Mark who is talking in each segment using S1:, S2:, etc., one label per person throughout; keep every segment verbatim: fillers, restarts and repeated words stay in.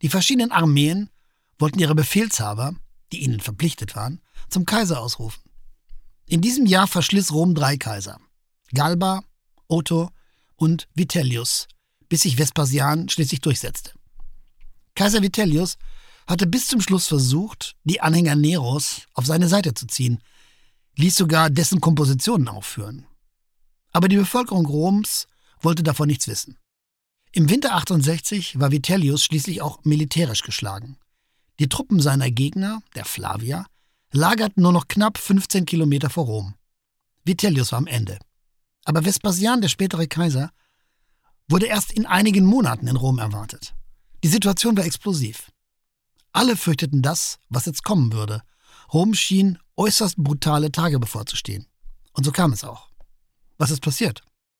S1: Die verschiedenen Armeen wollten ihre Befehlshaber, die ihnen verpflichtet waren, zum Kaiser ausrufen. In diesem Jahr verschliss Rom drei Kaiser: Galba, Otho und Vitellius, bis sich Vespasian schließlich durchsetzte. Kaiser Vitellius hatte bis zum Schluss versucht, die Anhänger Neros auf seine Seite zu ziehen, ließ sogar dessen Kompositionen aufführen. Aber die Bevölkerung Roms wollte davon nichts wissen. Im Winter achtundsechzig war Vitellius schließlich auch militärisch geschlagen. Die Truppen seiner Gegner, der Flavier, lagerten nur noch knapp fünfzehn Kilometer vor Rom. Vitellius war am Ende. Aber Vespasian, der spätere Kaiser, wurde erst in einigen Monaten in Rom erwartet. Die Situation war explosiv. Alle fürchteten das, was jetzt kommen würde. Rom schien äußerst brutale Tage bevorzustehen. Und so kam es auch. Was ist passiert?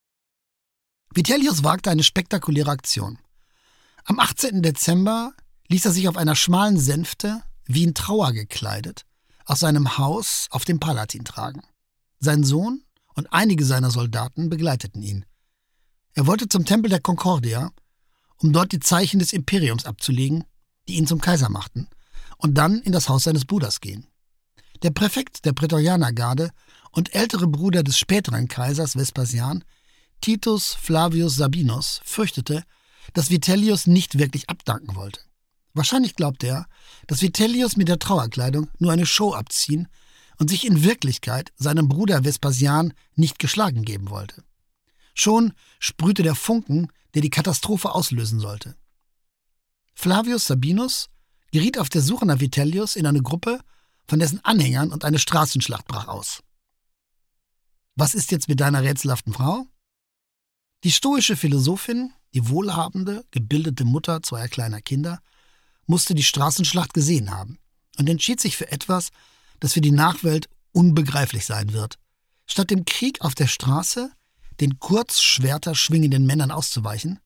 S1: Vitellius wagte eine spektakuläre Aktion. Am achtzehnten Dezember ließ er sich auf einer schmalen Sänfte, wie in Trauer gekleidet, aus seinem Haus auf den Palatin tragen. Sein Sohn und einige seiner Soldaten begleiteten ihn. Er wollte zum Tempel der Concordia, um dort die Zeichen des Imperiums abzulegen, die ihn zum Kaiser machten, und dann in das Haus seines Bruders gehen. Der Präfekt der Prätorianergarde und ältere Bruder des späteren Kaisers Vespasian, Titus Flavius Sabinus, fürchtete, dass Vitellius nicht wirklich abdanken wollte. Wahrscheinlich glaubte er, dass Vitellius mit der Trauerkleidung nur eine Show abziehen und sich in Wirklichkeit seinem Bruder Vespasian nicht geschlagen geben wollte. Schon sprühte der Funken, der die Katastrophe auslösen sollte. Flavius Sabinus geriet auf der Suche nach Vitellius in eine Gruppe von dessen Anhängern und eine Straßenschlacht brach aus. Was ist jetzt mit deiner rätselhaften Frau? Die stoische Philosophin, die wohlhabende, gebildete Mutter zweier kleiner Kinder, musste die Straßenschlacht gesehen haben und entschied sich für etwas, das für die Nachwelt unbegreiflich sein wird. Statt dem Krieg auf der Straße, den Kurzschwerter schwingenden Männern auszuweichen,